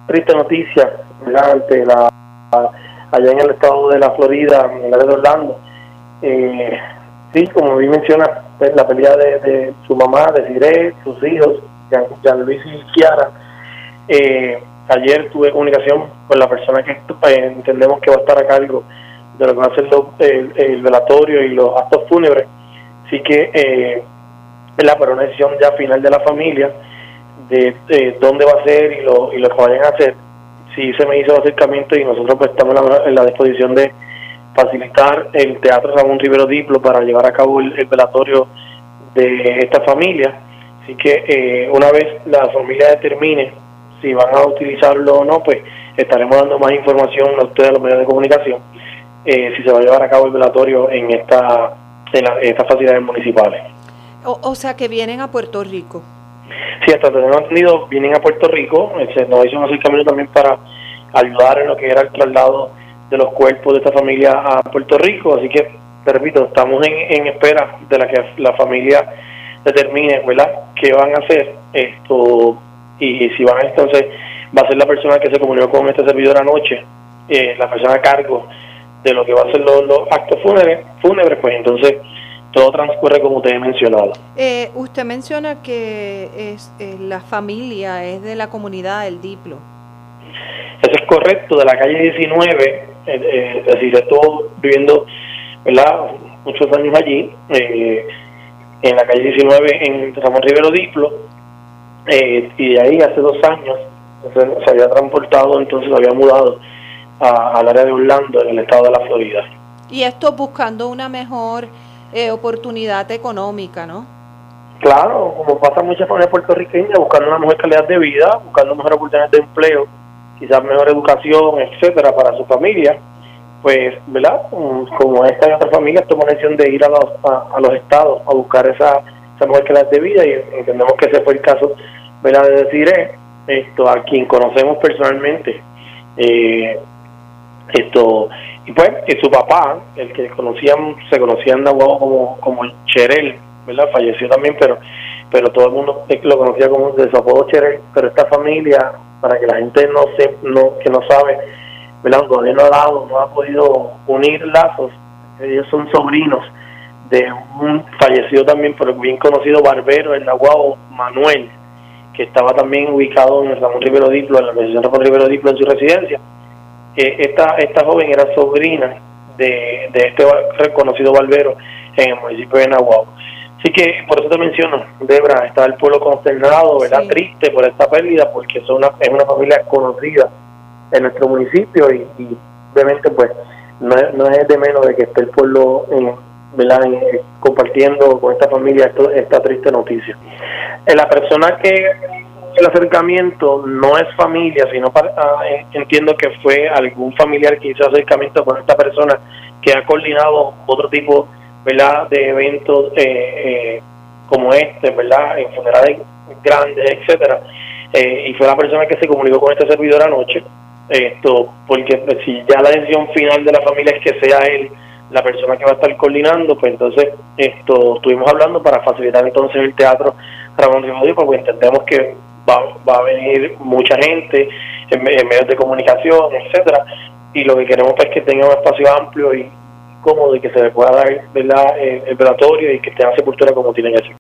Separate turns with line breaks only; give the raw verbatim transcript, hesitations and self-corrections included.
triste noticia, ¿verdad? Ante la, allá en el estado de la Florida, en el área de Orlando. Eh, sí, como bien menciona, pues, la pelea de, de su mamá, de Desiree, sus hijos, Jean, Jean Luis y Kiara. Eh, ayer tuve comunicación con la persona que eh, entendemos que va a estar a cargo de lo que va a ser lo, el, el velatorio y los actos fúnebres. Así que, eh, ¿verdad? Para una decisión ya final de la familia, de, de dónde va a ser y lo, y lo que vayan a hacer. Sí se me hizo el acercamiento y nosotros pues estamos en la, en la disposición de facilitar el Teatro Ramón Rivero Diplo para llevar a cabo el, el velatorio de esta familia. Así que eh, una vez la familia determine si van a utilizarlo o no, pues estaremos dando más información a ustedes, a los medios de comunicación, eh, si se va a llevar a cabo el velatorio en esta en, la, en estas facilidades municipales.
O, o sea que vienen a Puerto Rico.
Sí, hasta donde hemos entendido, vienen a Puerto Rico. Se nos hizo un acercamiento también para ayudar en lo que era el traslado de los cuerpos de esta familia a Puerto Rico. Así que, te repito, estamos en, en espera de la que la familia determine, ¿verdad?, qué van a hacer esto, y, y si van a, entonces va a ser la persona que se comunicó con este servidor anoche, eh, la persona a cargo de lo que va a ser los, los actos fúnebres, fúnebres, pues entonces todo transcurre como usted ha mencionado.
Eh, usted menciona que es eh, la familia es de la comunidad del Diplo.
Eso es correcto, de la calle diecinueve, eh, eh, es decir, estuvo viviendo, ¿verdad?, muchos años allí, eh, en la calle diecinueve en Ramón Rivero Diplo, eh, y de ahí hace dos años se, se había transportado, entonces se había mudado a, al área de Orlando, en el estado de la Florida.
Y esto buscando una mejor eh, oportunidad económica, ¿no?
Claro, como pasa muchas familias puertorriqueñas, buscando una mejor calidad de vida, buscando mejores oportunidades de empleo, quizás mejor educación, etcétera, para su familia. Pues, ¿verdad?, como esta y otras familias tomó la decisión de ir a los, a, a los estados a buscar esa, esa mejor calidad de vida, y entendemos que ese fue el caso, ¿verdad?, de Desiree, esto, a quien conocemos personalmente, eh, esto, y pues, y su papá, el que conocían, se conocía en Nahuatl como, como Cherel, ¿verdad?, falleció también, pero pero todo el mundo lo conocía como de su apodo Cherel. Pero esta familia, para que la gente no se, no, que no sabe, ¿verdad?, todavía no ha dado, no ha podido unir lazos. Ellos son sobrinos de un fallecido también, pero bien conocido barbero, el Nahuatl Manuel, que estaba también ubicado en el Ramón Rivero Diplo, en la organización Ramón Rivero Diplo, en su residencia. Eh, esta esta joven era sobrina de, de este reconocido barbero en el municipio de Nahuatl. Así que por eso te menciono, Debra, está el pueblo consternado, ¿verdad?, sí, triste por esta pérdida, porque es una, es una familia conocida en nuestro municipio, y, y obviamente pues no es, no es de menos de que esté el pueblo en, ¿verdad?, en, eh, compartiendo con esta familia esto, esta triste noticia. Eh, la persona que el acercamiento no es familia, sino para, uh, entiendo que fue algún familiar que hizo acercamiento con esta persona que ha coordinado otro tipo, ¿verdad?, de eventos eh, eh, como este, ¿verdad?, en funerales grandes, etcétera, eh, y fue la persona que se comunicó con este servidor anoche, esto, porque pues, si ya la decisión final de la familia es que sea él la persona que va a estar coordinando, pues entonces esto estuvimos hablando para facilitar entonces el Teatro Ramón Rivero Diplo, porque entendemos que va, va a venir mucha gente en, en medios de comunicación, etcétera, y lo que queremos es que tenga un espacio amplio y cómodo, y que se le pueda dar, ¿verdad?, el, el velatorio, y que esté en la sepultura como tiene que ser.